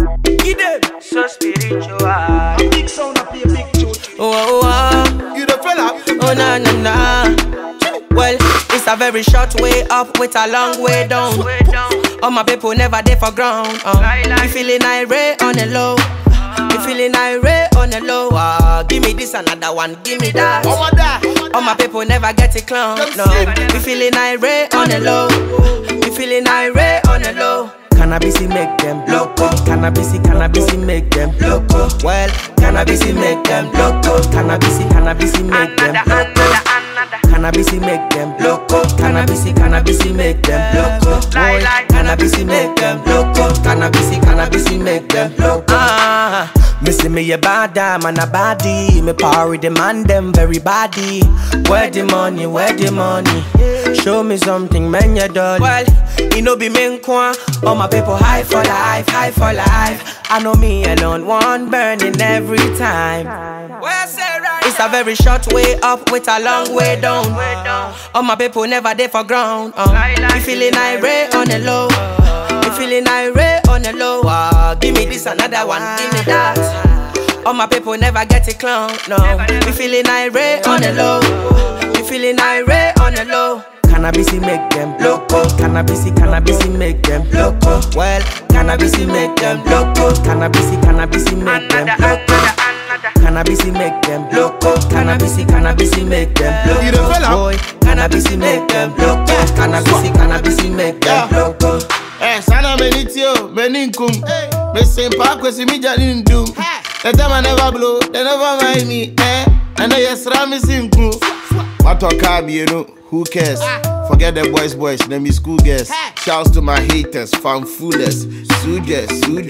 Get them. So spiritual. A big sound up here, big tune. Oh, oh, You the fella? oh, na na na. Well, it's a very short way up with a long way down. All my people never there for ground. You feeling irate on the low. You feeling irate on the low. Give me this another one, give me that. Over there. All my people never get it clown. No, you feeling irate on the low. You feeling irate on the low. Cannabis make them loco. Cannabis make them loco. Well, cannabis make them loco. Cannabis make them loco. Cannabis make them loco. Cannabis make them loco. Boy, cannabis make them loco. Cannabis make them loco. Missy me a bad man a baddie. Me power demand them very body. Where the money, where the money? Show me something, man, you done. Well, you know be men kwa. All my people high for life, high for life. I know me alone, one burning every time. It's a very short way up with a long way down. All my people never there for ground. You feeling irate on the low. You feeling irate on the low. Give me this another one, give me that. All my people never get it clown. No, you feeling irate on the low. You feeling irate on the low. Cannabis make them loco. Cannabis make them loco. Well, cannabis make them loco. Cannabis make them loco. Cannabis make them loco. Cannabis make them loco. Boy, cannabis make them loco. Cannabis make them loco. Sana menitio, meninkum. Me same park with me jalin doom. The time I never blow, they never mind me. And I just ram me simple. What talk you know? Who cares? Forget the boys, let me school girls. Shouts to my haters, fanfullers. Suje.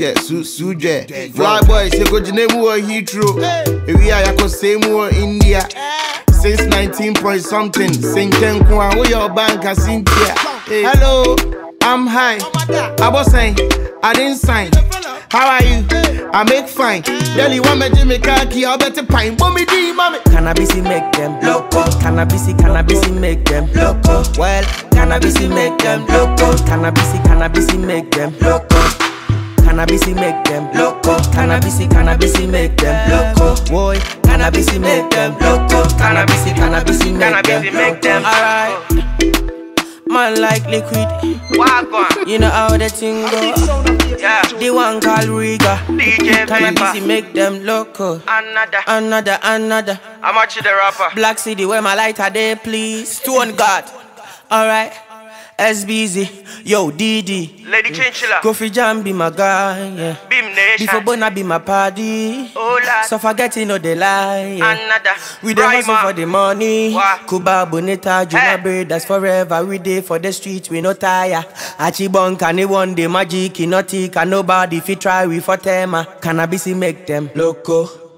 Fly boys, you go to name more Heathrow. We are yako same more India. Since 19 point something. Sing 10 kwa, where your bank has Cynthia. Hello, I'm high. I was saying, I didn't sign. How are you? I make fine. Delhi one me Jimmy Kaki, I better pine. Mommy D, mommy. Cannabis make them loco. Cannabis make them loco. Well, cannabis make them loco. Cannabis make them loco. Cannabis make them loco. Cannabis make them loco. Boy, cannabis make them loco. Cannabis make them. Alright. Man like liquid. You know how the thing go. Yeah. The one called Riga. DJ Cannabis make them loco. Another. How much is the rapper? Black City where my lighter there, please. Stone God. Alright. SBZ. Yo, DD. Lady Chinchilla. Kofi Jam be my guy, yeah. Beam Nation. Before Bona be my party. Oh, lad. So forget you know the lie, yeah. Another. We dey hustle for the money. Wow. Kuba Bonita, Juma Bird, that's forever. We dey for the streets, we no tire. Achibon can one day magic, not tick, and nobody fit try we for tema. Cannabis make them loco.